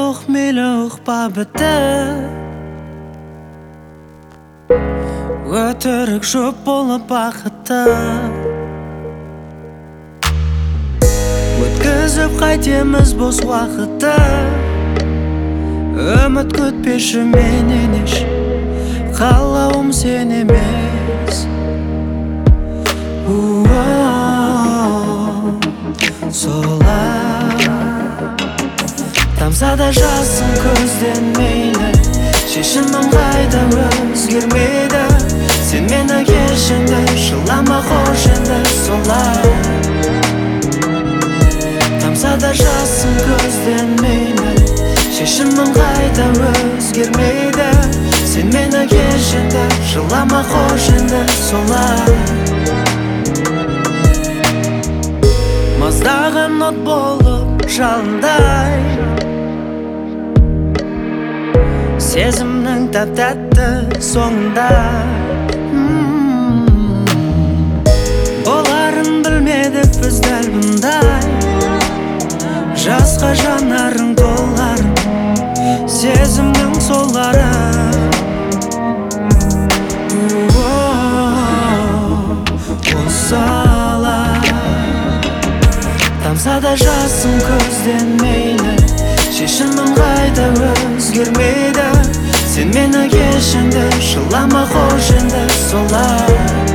мейлі ұқпа бітіп, өтірік жұп болып бақытты өткізіп қайтеміз бос уақытты. Үміт күтпеші менен еш, қалауым сен емес. Солай тамса да жасын көзден мейлі, шешімім қайта өзгермейді. Сен мені кеш енді, жылама қош енді. Солай тамса да жасын көзден мейлі, шешімім қайта өзгермейді. Сен мені кеш енді, жылама қош енді. Солай маздаған от болып жалындай, сезімнің тәп-тәтті соңында. Боларын білмедік біз дәл бұндай, жасқа жанарың толарын, сезімнің солары. Тамса да жасым көзден мейлі, шешімім қайта өзгермейді. Сен мені кеш енді, жылама қош енді. Солай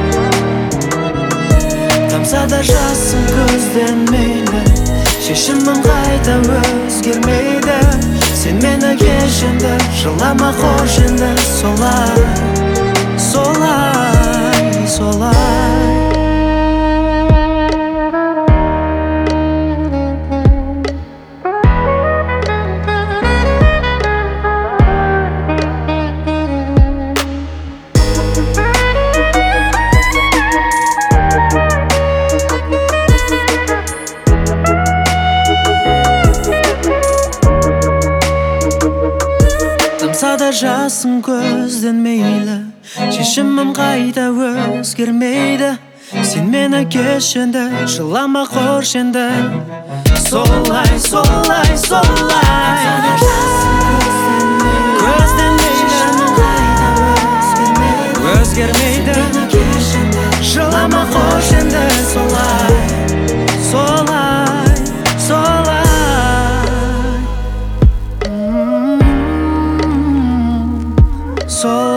тамса да жасым көзден мейлі, шешімім қайта өзгермейді. Сен мені кеш енді, жылама қош енді. Солай солай солай тамса да жасым көзден мейлі, шешімім қайта өзгермейді. Сен мені кеш енді, жылама қош енді. Солай солай солай көзден мейлі, өзгермейді. Жылама қош енді. Солай солай солай солай